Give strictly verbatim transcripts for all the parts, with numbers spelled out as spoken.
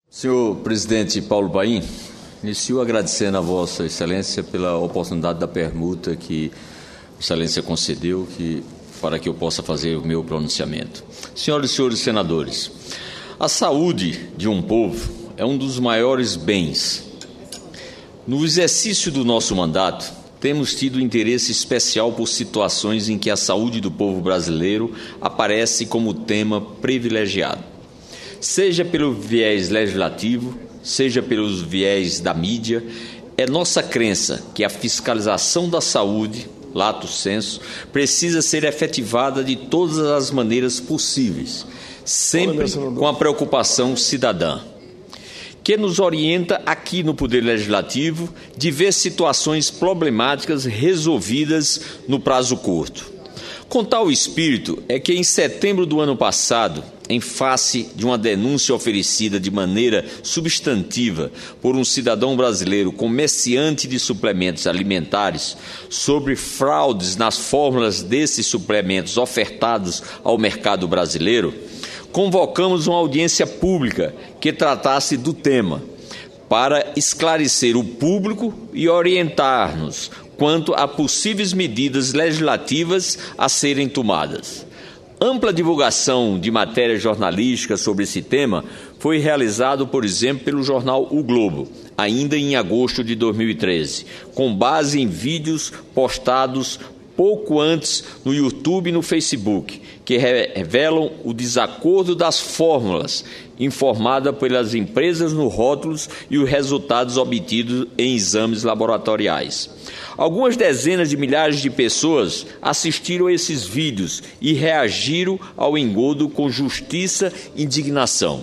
Senhor presidente Paulo Paim, inicio agradecendo a Vossa Excelência pela oportunidade da permuta que a Excelência concedeu que, para que eu possa fazer o meu pronunciamento. Senhoras e senhores senadores, a saúde de um povo é um dos maiores bens. No exercício do nosso mandato, temos tido interesse especial por situações em que a saúde do povo brasileiro aparece como tema privilegiado. Seja pelo viés legislativo, seja pelos viés da mídia, é nossa crença que a fiscalização da saúde, lato sensu, precisa ser efetivada de todas as maneiras possíveis, sempre com a preocupação cidadã, que nos orienta aqui no Poder Legislativo de ver situações problemáticas resolvidas no prazo curto. Com tal espírito é que em setembro do ano passado, em face de uma denúncia oferecida de maneira substantiva por um cidadão brasileiro comerciante de suplementos alimentares sobre fraudes nas fórmulas desses suplementos ofertados ao mercado brasileiro, convocamos uma audiência pública que tratasse do tema, para esclarecer o público e orientar-nos quanto a possíveis medidas legislativas a serem tomadas. Ampla divulgação de matérias jornalísticas sobre esse tema foi realizado, por exemplo, pelo jornal O Globo, ainda em agosto de dois mil e treze, com base em vídeos postados pouco antes no YouTube e no Facebook, que revelam o desacordo das fórmulas informada pelas empresas nos rótulos e os resultados obtidos em exames laboratoriais. Algumas dezenas de milhares de pessoas assistiram a esses vídeos e reagiram ao engodo com justiça e indignação.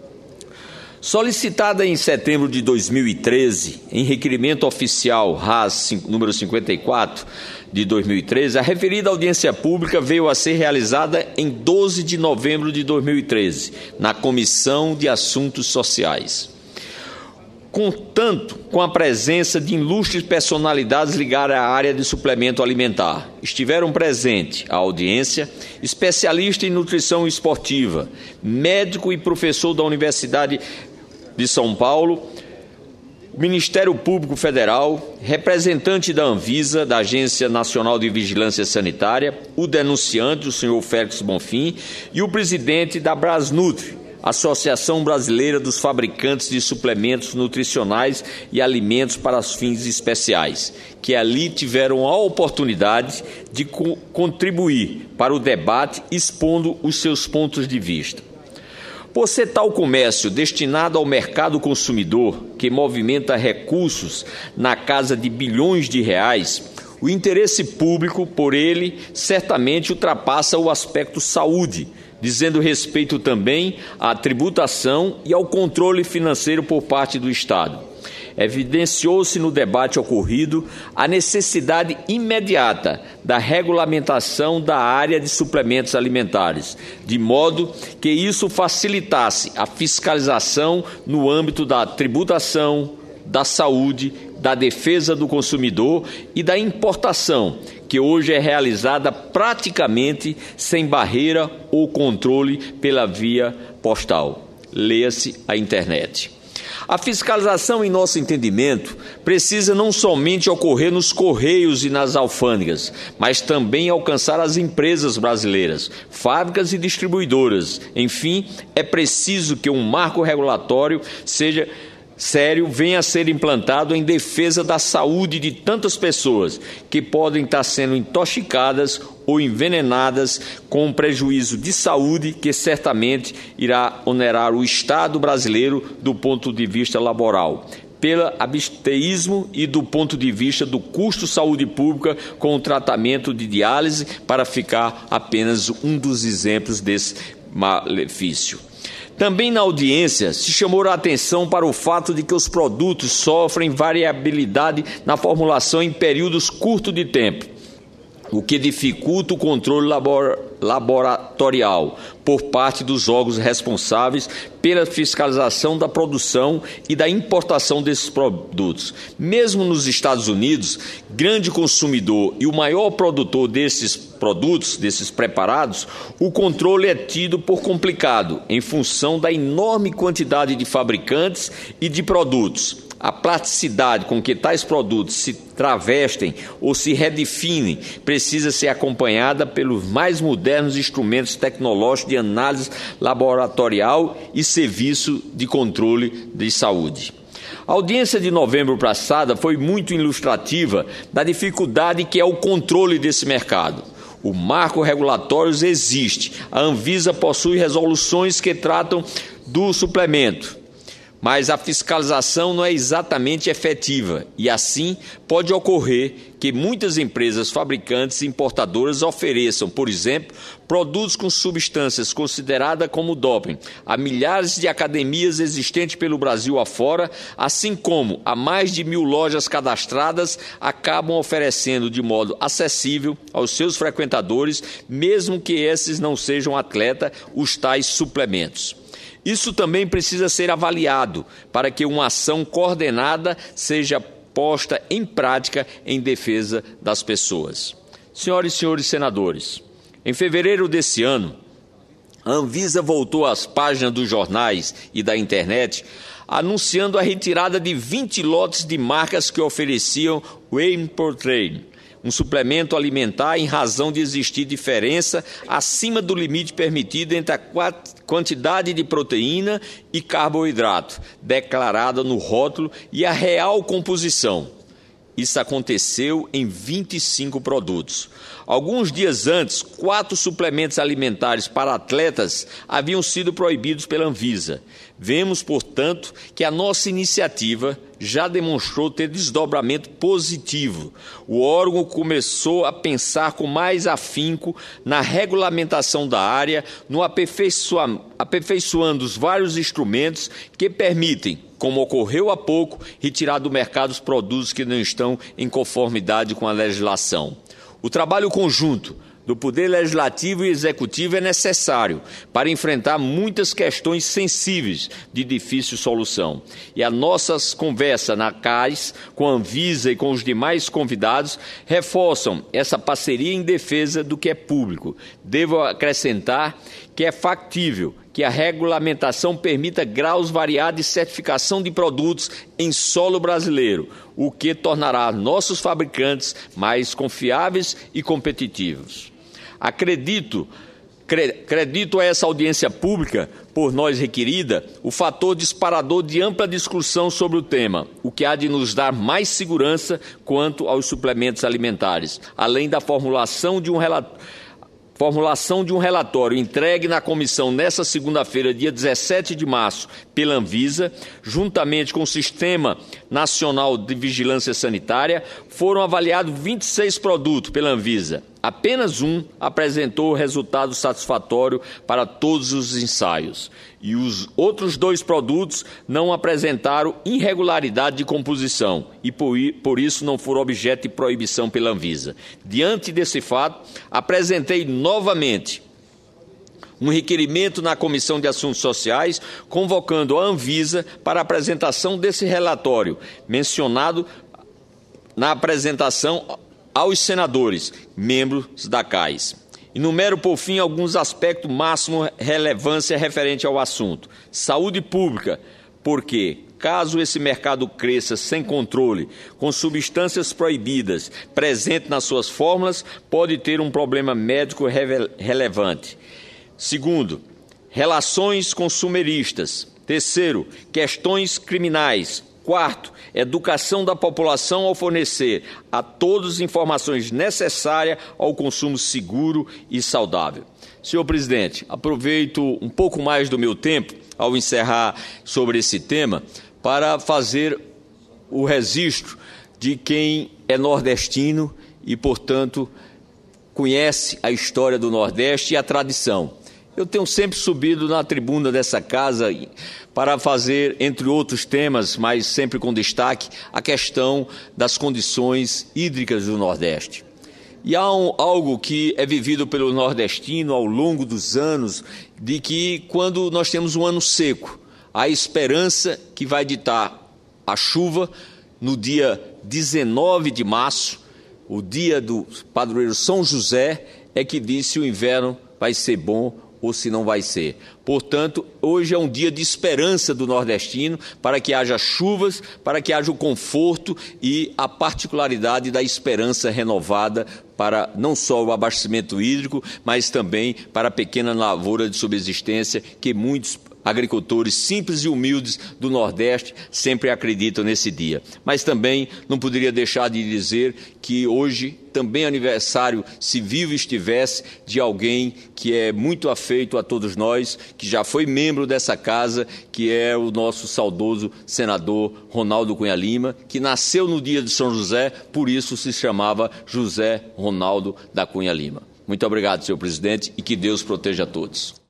Solicitada em setembro de dois mil e treze, em requerimento oficial R A S número cinquenta e quatro de dois mil e treze, a referida audiência pública veio a ser realizada em doze de novembro de dois mil e treze, na Comissão de Assuntos Sociais. Contanto com a presença de ilustres personalidades ligadas à área de suplemento alimentar. Estiveram presentes a audiência, especialista em nutrição esportiva, médico e professor da Universidade de São Paulo, Ministério Público Federal, representante da Anvisa, da Agência Nacional de Vigilância Sanitária, o denunciante, o senhor Félix Bonfim, e o presidente da Brasnutri, Associação Brasileira dos Fabricantes de Suplementos Nutricionais e Alimentos para fins especiais, que ali tiveram a oportunidade de co- contribuir para o debate, expondo os seus pontos de vista. Por ser tal comércio destinado ao mercado consumidor, que movimenta recursos na casa de bilhões de reais, o interesse público por ele certamente ultrapassa o aspecto saúde, dizendo respeito também à tributação e ao controle financeiro por parte do Estado. Evidenciou-se no debate ocorrido a necessidade imediata da regulamentação da área de suplementos alimentares, de modo que isso facilitasse a fiscalização no âmbito da tributação, da saúde, da defesa do consumidor e da importação, que hoje é realizada praticamente sem barreira ou controle pela via postal. Leia-se a internet. A fiscalização, em nosso entendimento, precisa não somente ocorrer nos correios e nas alfândegas, mas também alcançar as empresas brasileiras, fábricas e distribuidoras. Enfim, é preciso que um marco regulatório seja sério venha a ser implantado em defesa da saúde de tantas pessoas que podem estar sendo intoxicadas ou envenenadas com um prejuízo de saúde que certamente irá onerar o Estado brasileiro do ponto de vista laboral, pelo absteísmo e do ponto de vista do custo saúde pública com o tratamento de diálise, para ficar apenas um dos exemplos desse malefício. Também na audiência se chamou a atenção para o fato de que os produtos sofrem variabilidade na formulação em períodos curtos de tempo, o que dificulta o controle labor- laboratorial por parte dos órgãos responsáveis pela fiscalização da produção e da importação desses produtos. Mesmo nos Estados Unidos, grande consumidor e o maior produtor desses produtos, desses preparados, o controle é tido por complicado, em função da enorme quantidade de fabricantes e de produtos. A plasticidade com que tais produtos se travestem ou se redefinem precisa ser acompanhada pelos mais modernos instrumentos tecnológicos de análise laboratorial e serviço de controle de saúde. A audiência de novembro passada foi muito ilustrativa da dificuldade que é o controle desse mercado. O marco regulatório existe, a Anvisa possui resoluções que tratam do suplemento, mas a fiscalização não é exatamente efetiva e, assim, pode ocorrer que muitas empresas fabricantes e importadoras ofereçam, por exemplo, produtos com substâncias consideradas como doping a milhares de academias existentes pelo Brasil afora, assim como a mais de mil lojas cadastradas acabam oferecendo de modo acessível aos seus frequentadores, mesmo que esses não sejam atletas, os tais suplementos. Isso também precisa ser avaliado para que uma ação coordenada seja posta em prática em defesa das pessoas. Senhoras e senhores senadores, em fevereiro desse ano, a Anvisa voltou às páginas dos jornais e da internet anunciando a retirada de vinte lotes de marcas que ofereciam Whey Protein, um suplemento alimentar em razão de existir diferença acima do limite permitido entre a quantidade de proteína e carboidrato declarada no rótulo e a real composição. Isso aconteceu em vinte e cinco produtos. Alguns dias antes, quatro suplementos alimentares para atletas haviam sido proibidos pela Anvisa. Vemos, portanto, que a nossa iniciativa já demonstrou ter desdobramento positivo. O órgão começou a pensar com mais afinco na regulamentação da área, no aperfeiçoa- aperfeiçoando os vários instrumentos que permitem, como ocorreu há pouco, retirar do mercado os produtos que não estão em conformidade com a legislação. O trabalho conjunto do Poder Legislativo e Executivo é necessário para enfrentar muitas questões sensíveis de difícil solução. E as nossas conversas na C A S, com a Anvisa e com os demais convidados, reforçam essa parceria em defesa do que é público. Devo acrescentar que é factível que a regulamentação permita graus variados de certificação de produtos em solo brasileiro, o que tornará nossos fabricantes mais confiáveis e competitivos. Acredito, cre, acredito a essa audiência pública, por nós requerida, o fator disparador de ampla discussão sobre o tema, o que há de nos dar mais segurança quanto aos suplementos alimentares, além da formulação de um relatório. Formulação de um relatório entregue na comissão nesta segunda-feira, dia dezessete de março, pela Anvisa, juntamente com o Sistema Nacional de Vigilância Sanitária, foram avaliados vinte e seis produtos pela Anvisa. Apenas um apresentou resultado satisfatório para todos os ensaios. E os outros dois produtos não apresentaram irregularidade de composição e, por, por isso, não foram objeto de proibição pela Anvisa. Diante desse fato, apresentei novamente um requerimento na Comissão de Assuntos Sociais, convocando a Anvisa para a apresentação desse relatório, mencionado na apresentação aos senadores, membros da C A S. Enumero, por fim, alguns aspectos máximo relevância referente ao assunto. Saúde pública, porque, caso esse mercado cresça sem controle, com substâncias proibidas presentes nas suas fórmulas, pode ter um problema médico relevante. Segundo, relações consumeristas. Terceiro, questões criminais. Quarto, educação da população ao fornecer a todos informações necessárias ao consumo seguro e saudável. Senhor presidente, aproveito um pouco mais do meu tempo ao encerrar sobre esse tema para fazer o registro de quem é nordestino e, portanto, conhece a história do Nordeste e a tradição. Eu tenho sempre subido na tribuna dessa casa para fazer, entre outros temas, mas sempre com destaque, a questão das condições hídricas do Nordeste. E há um, algo que é vivido pelo nordestino ao longo dos anos, de que quando nós temos um ano seco, há a esperança que vai ditar a chuva no dia dezenove de março, o dia do padroeiro São José, é que diz se o inverno vai ser bom ou se não vai ser. Portanto, hoje é um dia de esperança do nordestino para que haja chuvas, para que haja o conforto e a particularidade da esperança renovada para não só o abastecimento hídrico, mas também para a pequena lavoura de subsistência que muitos agricultores simples e humildes do Nordeste sempre acreditam nesse dia. Mas também não poderia deixar de dizer que hoje também é aniversário, se vivo estivesse, de alguém que é muito afeito a todos nós, que já foi membro dessa casa, que é o nosso saudoso senador Ronaldo Cunha Lima, que nasceu no dia de São José, por isso se chamava José Ronaldo da Cunha Lima. Muito obrigado, senhor presidente, e que Deus proteja a todos.